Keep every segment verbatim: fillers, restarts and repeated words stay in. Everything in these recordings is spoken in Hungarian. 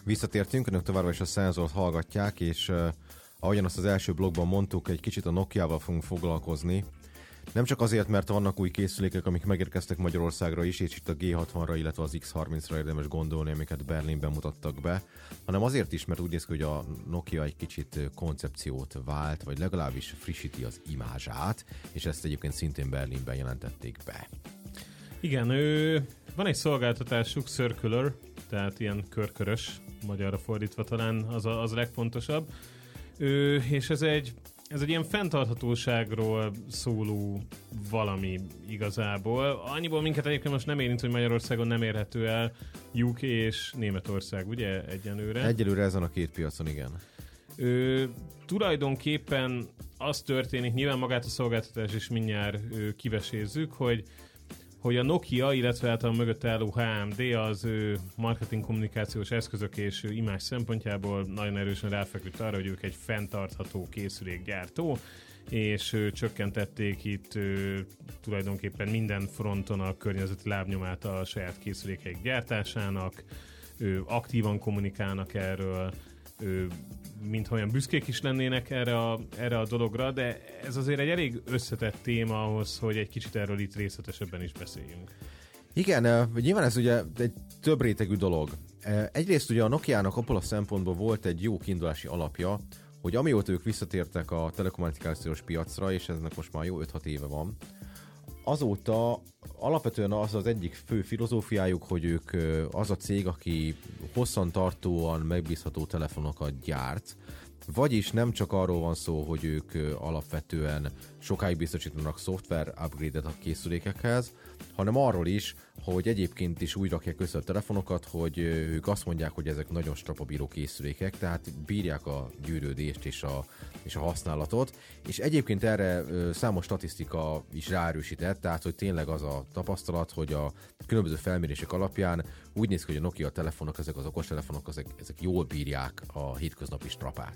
Visszatértünk, önök továbbra is a Szenzort hallgatják, és uh, ahogyan azt az első blogban mondtuk, egy kicsit a Nokiával fogunk foglalkozni. Nem csak azért, mert vannak új készülékek, amik megérkeztek Magyarországra is, és itt a G hatvanra, illetve az X harmincra érdemes gondolni, amiket Berlinben mutattak be, hanem azért is, mert úgy néz ki, hogy a Nokia egy kicsit koncepciót vált, vagy legalábbis frissíti az imázsát, és ezt egyébként szintén Berlinben jelentették be. Igen, ő, van egy szolgáltatásuk, Circular, tehát ilyen körkörös, magyarra fordítva talán az a, az a legfontosabb, ő, és ez egy Ez egy ilyen fenntarthatóságról szóló valami igazából. Annyiból minket egyébként most nem érint, hogy Magyarországon nem érhető el U K és Németország, ugye, egyenlőre? Egyelőre ezen a két piacon, igen. Ö, tulajdonképpen az történik, nyilván magát a szolgáltatás is mindjárt ö, kivesézzük, hogy hogy a Nokia, illetve hát a mögött álló H M D az ő marketing kommunikációs eszközök és imázs szempontjából nagyon erősen ráfeküdt arra, hogy ők egy fenntartható készülékgyártó, és ő, csökkentették itt ő, tulajdonképpen minden fronton a környezeti lábnyomát a saját készülékeik gyártásának, ő, aktívan kommunikálnak erről, ő, mintha olyan büszkék is lennének erre a, erre a dologra, de ez azért egy elég összetett téma ahhoz, hogy egy kicsit erről itt részletesebben is beszéljünk. Igen, nyilván ez ugye egy több rétegű dolog. Egyrészt ugye a Nokiának abból a szempontból volt egy jó kiindulási alapja, hogy amióta ők visszatértek a telekommunikációs piacra, és eznek most már jó öt-hat éve van, azóta alapvetően az az egyik fő filozófiájuk, hogy ők az a cég, aki hosszantartóan megbízható telefonokat gyárt, vagyis nem csak arról van szó, hogy ők alapvetően sokáig biztosítanak szoftver upgrade-et a készülékekhez, hanem arról is, hogy egyébként is úgy rakják össze a telefonokat, hogy ők azt mondják, hogy ezek nagyon strapabíró készülékek, tehát bírják a gyűrődést és a, és a használatot, és egyébként erre számos statisztika is ráerősített, tehát hogy tényleg az a tapasztalat, hogy a különböző felmérések alapján úgy néz ki, hogy a Nokia telefonok, ezek az okostelefonok, ezek, ezek jól bírják a hétköznapi strapát.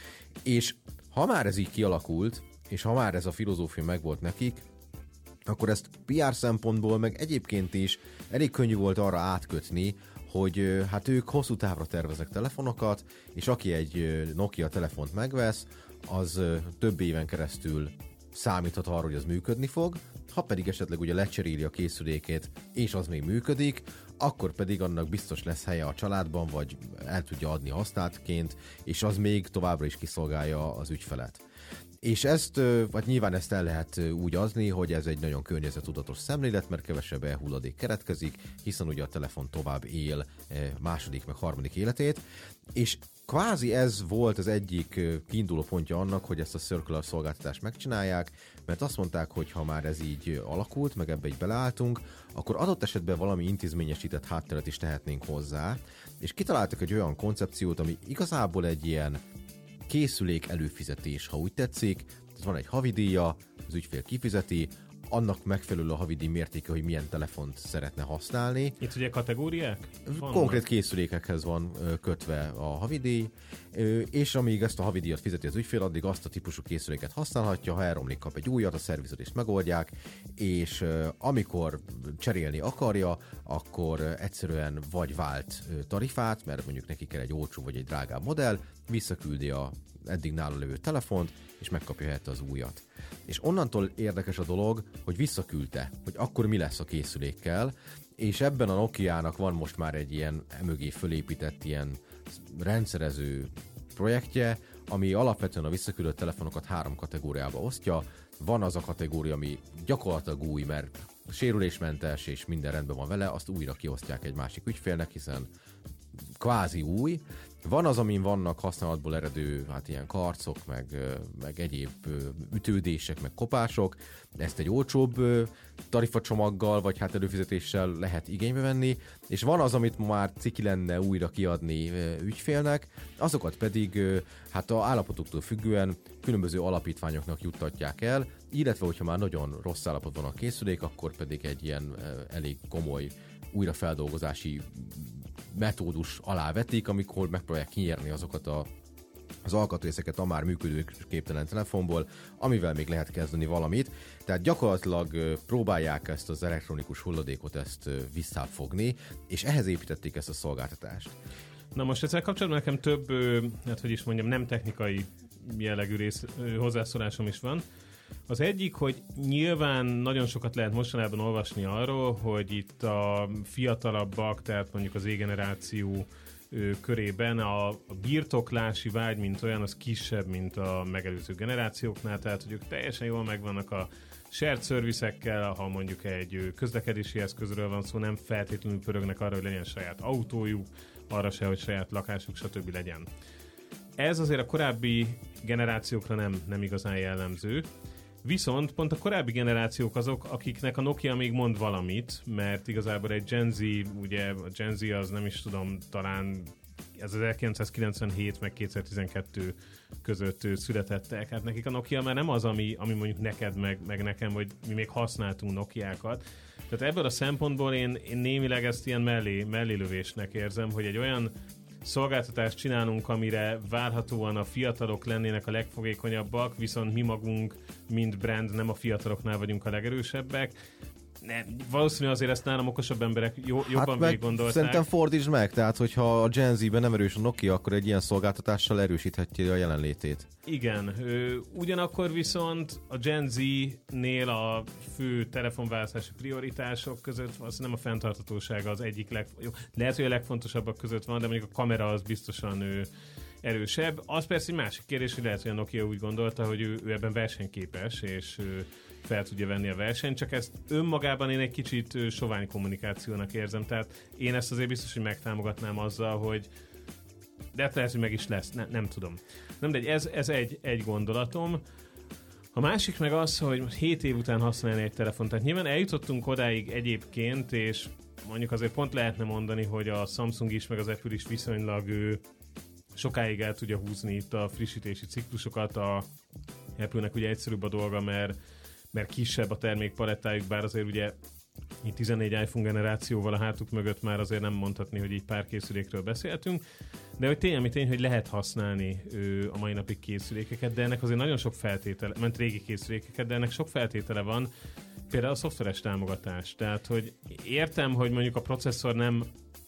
És ha már ez így kialakult, és ha már ez a filozófia megvolt nekik, akkor ezt pé er szempontból, meg egyébként is elég könnyű volt arra átkötni, hogy hát ők hosszú távra terveznek telefonokat, és aki egy Nokia telefont megvesz, az több éven keresztül számíthat arra, hogy az működni fog, ha pedig esetleg ugye lecseréli a készülékét, és az még működik, akkor pedig annak biztos lesz helye a családban, vagy el tudja adni használtként, és az még továbbra is kiszolgálja az ügyfelet. És ezt, vagy nyilván ezt el lehet úgy adni, hogy ez egy nagyon környezettudatos szemlélet, mert kevesebb elhulladék keretkezik, hiszen ugye a telefon tovább él második, meg harmadik életét, és kvázi ez volt az egyik kiinduló pontja annak, hogy ezt a Circular szolgáltatást megcsinálják, mert azt mondták, hogy ha már ez így alakult, meg ebbe így beleálltunk, akkor adott esetben valami intézményesített hátteret is tehetnénk hozzá, és kitaláltak egy olyan koncepciót, ami igazából egy ilyen készülék előfizetés, ha úgy tetszik. Van egy havidíja, az ügyfél kifizeti, annak megfelelő a havidíj mértéke, hogy milyen telefont szeretne használni. Itt ugye kategóriák? Vannak. Konkrét készülékekhez van kötve a havidíj, és amíg ezt a havidíjat fizeti az ügyfél, addig azt a típusú készüléket használhatja, ha elromlik, kap egy újat, a szervizorést megoldják, és amikor cserélni akarja, akkor egyszerűen vagy vált tarifát, mert mondjuk neki kell egy olcsó vagy egy drágább modell, visszaküldi a eddig nála lévő telefont, és megkapja helyette az újat. És onnantól érdekes a dolog, hogy visszaküldte, hogy akkor mi lesz a készülékkel, és ebben a Nokiának van most már egy ilyen emögé fölépített ilyen rendszerező projektje, ami alapvetően a visszaküldött telefonokat három kategóriába osztja. Van az a kategória, ami gyakorlatilag új, mert sérülésmentes és minden rendben van vele, azt újra kiosztják egy másik ügyfélnek, hiszen kvázi új. Van az, amin vannak használatból eredő, hát ilyen karcok, meg, meg egyéb ütődések, meg kopások. Ezt egy olcsóbb tarifacsomaggal, vagy hát előfizetéssel lehet igénybe venni. És van az, amit már ciki lenne újra kiadni ügyfélnek, azokat pedig hát a állapotuktól függően különböző alapítványoknak juttatják el, illetve hogyha már nagyon rossz állapotban van a készülék, akkor pedig egy ilyen elég komoly újrafeldolgozási metódus alá vetik, amikor megpróbálják kinyerni azokat a, az alkatrészeket a már működőképtelen telefonból, amivel még lehet kezdeni valamit. Tehát gyakorlatilag próbálják ezt az elektronikus hulladékot ezt visszáfogni, és ehhez építették ezt a szolgáltatást. Na most ezzel kapcsolatban nekem több, hát hogy is mondjam, nem technikai jellegű rész, hozzászólásom is van. Az egyik, hogy nyilván nagyon sokat lehet mostanában olvasni arról, hogy itt a fiatalabbak, tehát mondjuk az Z-generáció körében a birtoklási vágy, mint olyan, az kisebb, mint a megelőző generációknál, tehát hogy ők teljesen jól megvannak a shared service-ekkel, ha mondjuk egy közlekedési eszközről van szó, nem feltétlenül pörögnek arra, hogy legyen saját autójuk, arra se, hogy saját lakásuk, stb. Legyen. Ez azért a korábbi generációkra nem, nem igazán jellemző, viszont pont a korábbi generációk azok, akiknek a Nokia még mond valamit, mert igazából egy Gen Z, ugye a Gen Z az nem is tudom, talán ez az ezerkilencszázkilencvenhét meg kétezer-tizenkettő között születettek, hát nekik a Nokia már nem az, ami, ami mondjuk neked meg, meg nekem, vagy mi még használtunk Nokiákat. Tehát ebből a szempontból én, én némileg ezt ilyen mellé, mellélövésnek érzem, hogy egy olyan szolgáltatást csinálunk, amire várhatóan a fiatalok lennének a legfogékonyabbak, viszont mi magunk, mint brand, nem a fiataloknál vagyunk a legerősebbek. Nem, valószínűleg azért ezt nálam okosabb emberek jó, jobban hát végig gondolták. Szerintem fordítsd meg, tehát hogyha a Gen Z-ben nem erős a Nokia, akkor egy ilyen szolgáltatással erősítheti a jelenlétét. Igen, ö, ugyanakkor viszont a Gen Z-nél a fő telefonválasztási prioritások között az nem a fenntarthatósága az egyik leg... Jó, lehet, hogy a legfontosabbak között van, de mondjuk a kamera az biztosan ő, erősebb. Az persze egy másik kérdés, hogy lehet, hogy a Nokia úgy gondolta, hogy ő, ő ebben versenyképes, és ő fel tudja venni a versenyt, csak ezt önmagában én egy kicsit sovány kommunikációnak érzem, tehát én ezt azért biztos, hogy megtámogatnám azzal, hogy de lehet, hogy meg is lesz, ne, nem tudom. Nem, de ez, ez egy, egy gondolatom. A másik meg az, hogy hét év után használni egy telefont, tehát nyilván eljutottunk odáig egyébként, és mondjuk azért pont lehetne mondani, hogy a Samsung is, meg az Apple is viszonylag ő, sokáig el tudja húzni itt a frissítési ciklusokat, a Apple-nek ugye egyszerűbb a dolga, mert mert kisebb a termékpalettájuk, bár azért ugye tizennégy iPhone generációval a hátuk mögött már azért nem mondhatni, hogy így pár készülékről beszéltünk, de hogy tény, ami tény, hogy lehet használni ő, a mai napig készülékeket, de ennek azért nagyon sok feltétele, ment régi készülékeket, de ennek sok feltétele van, például a szoftveres támogatás. Tehát, hogy értem, hogy mondjuk a processzor nem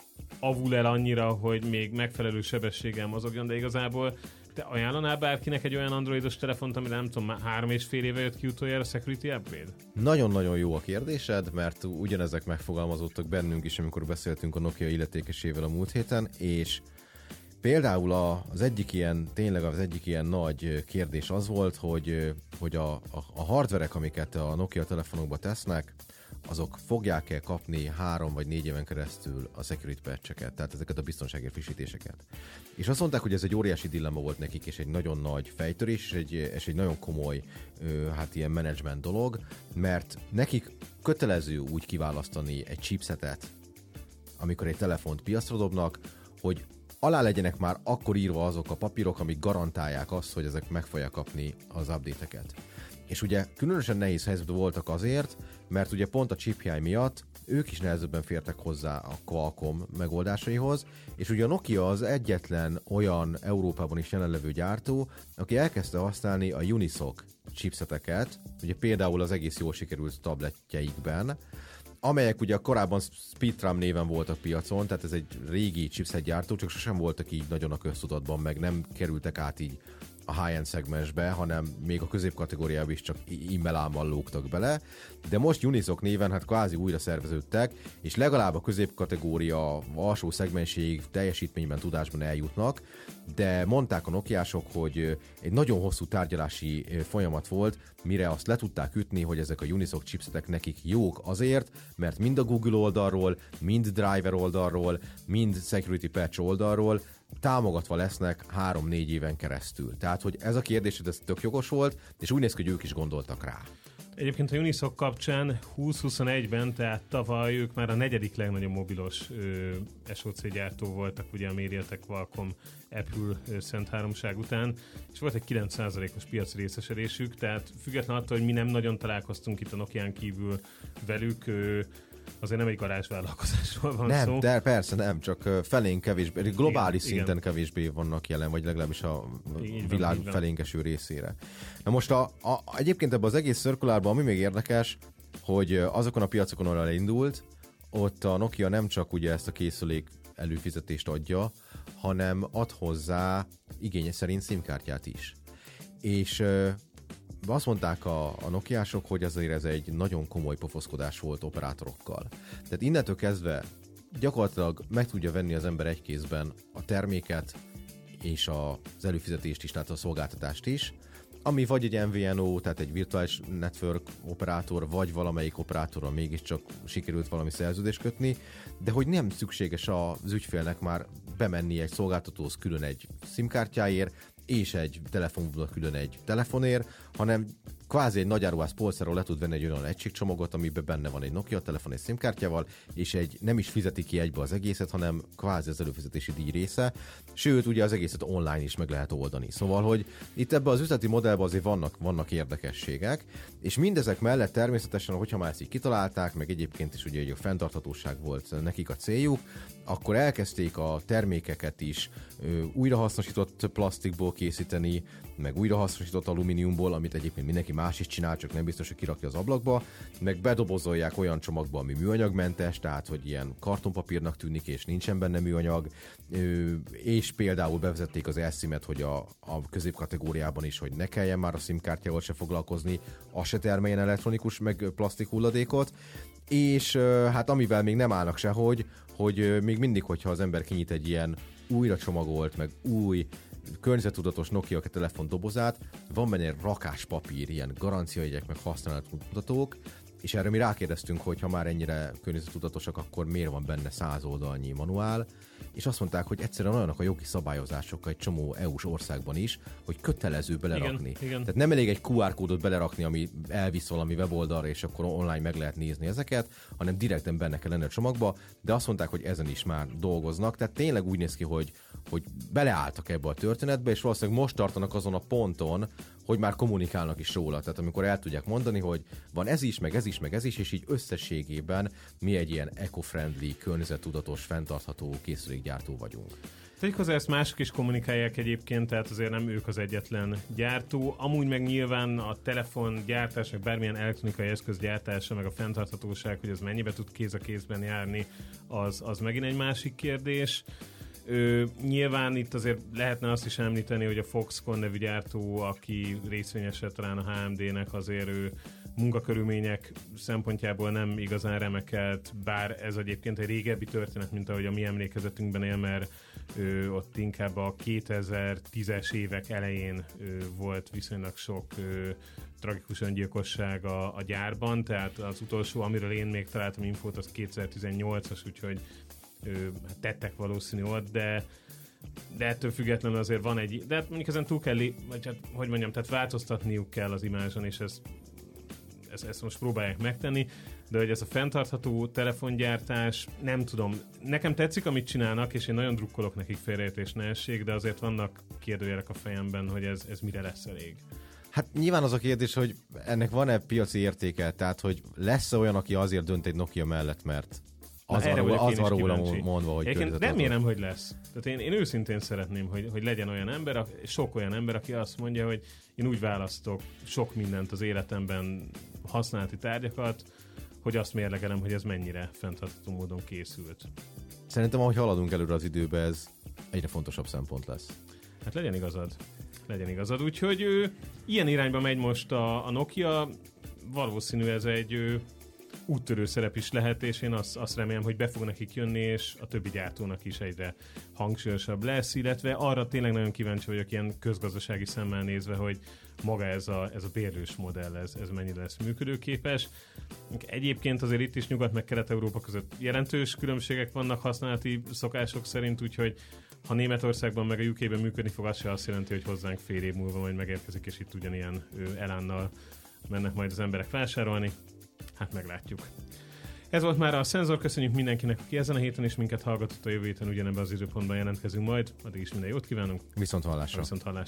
avul el annyira, hogy még megfelelő sebességgel mozogjon, de igazából te ajánlanál bárkinek egy olyan androidos telefont, amire nem tudom, már három és fél éve jött ki utoljára a security upgrade? Nagyon-nagyon jó a kérdésed, mert ugyanezek megfogalmazódtak bennünk is, amikor beszéltünk a Nokia illetékesével a múlt héten, és például az egyik ilyen, tényleg az egyik ilyen nagy kérdés az volt, hogy, hogy a, a, a hardverek, amiket a Nokia telefonokba tesznek, azok fogják-e kapni három vagy négy éven keresztül a security patch-eket, tehát ezeket a biztonsági frissítéseket. És azt mondták, hogy ez egy óriási dilemma volt nekik, és egy nagyon nagy fejtörés, és egy, és egy nagyon komoly hát ilyen management dolog, mert nekik kötelező úgy kiválasztani egy chipsetet, amikor egy telefont piacra dobnak, hogy alá legyenek már akkor írva azok a papírok, amik garantálják azt, hogy ezek meg fogják kapni az update-eket. És ugye különösen nehéz helyzetben voltak azért, mert ugye pont a chiphiány miatt ők is nehezebben fértek hozzá a Qualcomm megoldásaihoz, és ugye a Nokia az egyetlen olyan Európában is jelenlevő gyártó, aki elkezdte használni a Unisoc chipseteket, ugye például az egész jól sikerült tabletjeikben, amelyek ugye korábban Speedtram néven voltak piacon, tehát ez egy régi chipset gyártó, csak sosem voltak így nagyon a köztudatban, meg nem kerültek át így a high-end szegmensbe, hanem még a középkategóriában is csak immelámmal lógtak bele, de most Unisoc néven hát kvázi újra szerveződtek, és legalább a középkategória alsó szegmenséig teljesítményben, tudásban eljutnak, de mondták a nokiások, hogy egy nagyon hosszú tárgyalási folyamat volt, mire azt le tudták ütni, hogy ezek a Unisoc chipsetek nekik jók azért, mert mind a Google oldalról, mind driver oldalról, mind security patch oldalról támogatva lesznek három-négy éven keresztül. Tehát, hogy ez a kérdésed, ez tök jogos volt, és úgy néz ki, hogy ők is gondoltak rá. Egyébként a Unisoc kapcsán húsz-huszonegyben, tehát tavaly ők már a negyedik legnagyobb mobilos ö, es o cé gyártó voltak, ugye a MediaTek, Qualcomm, Apple ö, szent háromság után, és volt egy kilenc százalékos piaci részesedésük, tehát függetlenül attól, hogy mi nem nagyon találkoztunk itt a Nokián kívül velük, ö, azért nem egy garázsvállalkozásról van nem, szó. Nem, de persze nem, csak felénk kevésbé, globális igen, szinten igen. kevésbé vannak jelen, vagy legalábbis a így világ van, felénk eső részére. Na most a, a, egyébként ebben az egész cirkulárban, ami még érdekes, hogy azokon a piacokon, ahol elindult, ott a Nokia nem csak ugye ezt a készülék előfizetést adja, hanem ad hozzá igénye szerint SIM-kártyát is. És ö, azt mondták a, a Nokiások, hogy azért ez egy nagyon komoly pofoszkodás volt operátorokkal. Tehát innentől kezdve gyakorlatilag meg tudja venni az ember egy kézben a terméket és az előfizetést is, tehát a szolgáltatást is, ami vagy egy em vé en o, tehát egy virtuális network operátor, vagy valamelyik operátorral mégiscsak sikerült valami szerződést kötni, de hogy nem szükséges az ügyfélnek már bemenni egy szolgáltatóhoz külön egy SIM-kártyáért, és egy telefonvonalat külön egy telefonért, hanem kvázi egy nagyáruház polcáról le tud venni egy olyan egységcsomagot, amiben benne van egy Nokia telefon és SIM-kártyával, és egy nem is fizeti ki egybe az egészet, hanem kvázi az előfizetési díj része. Sőt, ugye az egészet online is meg lehet oldani. Szóval, hogy itt ebben az üzleti modellben azért vannak, vannak érdekességek, és mindezek mellett természetesen, hogyha már ezt így kitalálták, meg egyébként is ugye a fenntarthatóság volt nekik a céljuk, akkor elkezdték a termékeket is ö, újrahasznosított plastikból készíteni, meg újrahasznosított alumíniumból, amit egyébként mindenki más is csinál, csak nem biztos, hogy kirakja az ablakba, meg bedobozolják olyan csomagba, ami műanyagmentes, tehát hogy ilyen kartonpapírnak tűnik, és nincsen benne műanyag, ö, és például bevezették az eSIM-et, hogy a, a középkategóriában is, hogy ne kelljen már a SIM-kártyával se foglalkozni, az se termeljen elektronikus, meg plastik hulladékot, és hát amivel még nem állnak sehogy, hogy még mindig, hogyha az ember kinyit egy ilyen újra csomagolt, meg új környezettudatos Nokia telefon dobozát, van benne egy rakás papír, ilyen garanciajegyek, meg használatmutatók, és erre mi rákérdeztünk, hogy ha már ennyire környezettudatosak, akkor miért van benne száz oldalnyi manuál, és azt mondták, hogy egyszerűen olyanok a jogi szabályozások egy csomó é u-s országban is, hogy kötelező belerakni. Igen, igen. Tehát nem elég egy kú ár kódot belerakni, ami elvisz valami weboldalra, és akkor online meg lehet nézni ezeket, hanem direkten benne kell lenni a csomagba, de azt mondták, hogy ezen is már dolgoznak, tehát tényleg úgy néz ki, hogy, hogy beleálltak ebbe a történetbe, és valószínűleg most tartanak azon a ponton, hogy már kommunikálnak is róla. Tehát amikor el tudják mondani, hogy van ez is, meg ez is, meg ez is, és így összességében mi egy ilyen eco-friendly, környezettudatos, fenntartható készülékgyártó vagyunk. Tegyük hozzá, ezt mások is kommunikálják egyébként, tehát azért nem ők az egyetlen gyártó. Amúgy meg nyilván a telefongyártás, meg bármilyen elektronikai eszköz gyártása, meg a fenntarthatóság, hogy ez mennyibe tud kéz a kézben járni, az, az megint egy másik kérdés. Ö, nyilván itt azért lehetne azt is említeni, hogy a Foxconn nevű gyártó, aki részvényese talán a há em dé-nek, azért ő munkakörülmények szempontjából nem igazán remekelt, bár ez egyébként egy régebbi történet, mint ahogy a mi emlékezetünkben él, mert ö, ott inkább a kétezer-tízes évek elején ö, volt viszonylag sok ö, tragikus öngyilkosság a, a gyárban, tehát az utolsó, amiről én még találtam infót, az kétezer-tizennyolcas, úgyhogy ö, tettek valószínű ott, de de ettől függetlenül azért van egy, de mondjuk ezen túl kell, vagy hát, hogy mondjam, tehát változtatniuk kell az imázson, és ez Ezt, ezt most próbálják megtenni, de hogy ez a fenntartható telefongyártás, nem tudom, nekem tetszik, amit csinálnak, és én nagyon drukkolok nekik, félreértés ne essék, de azért vannak kérdőjelek a fejemben, hogy ez, ez mire lesz elég. Hát nyilván az a kérdés, hogy ennek van-e piaci értéke, tehát hogy lesz-e olyan, aki azért dönt egy Nokia mellett, mert az Na, van, az van róla mondva, hogy környezetadó. Remélem, hogy lesz. Tehát én, én őszintén szeretném, hogy, hogy legyen olyan ember, sok olyan ember, aki azt mondja, hogy én úgy választok sok mindent az életemben, használati tárgyakat, hogy azt mérlegelem, hogy ez mennyire fenntartható módon készült. Szerintem, ahogy haladunk előre az időbe, ez egyre fontosabb szempont lesz. Hát legyen igazad. Legyen igazad. Úgyhogy ő, ilyen irányba megy most a, a Nokia. Valószínű ez egy ő, úttörő szerep is lehet, és én azt, azt remélem, hogy be fog nekik jönni, és a többi gyártónak is egyre hangsúlyosabb lesz, illetve arra tényleg nagyon kíváncsi vagyok ilyen közgazdasági szemmel nézve, hogy maga ez a, ez a bérlős modell, ez, ez mennyire lesz működőképes. Egyébként azért itt is Nyugat meg Kelet-Európa között jelentős különbségek vannak használati szokások szerint, úgyhogy ha Németországban meg a ú ká-ben működni fog, az se azt jelenti, hogy hozzánk fél év múlva majd megérkezik, és itt ugyanilyen elánnal mennek majd az emberek vásárolni. Hát meglátjuk. Ez volt már a Szenzor, köszönjük mindenkinek, aki ezen a héten is minket hallgatott, a jövő héten ugyanebben az időpontban jelentkezünk majd. Addig is minden jót kívánunk. Viszont hallásra. Viszont hallásra.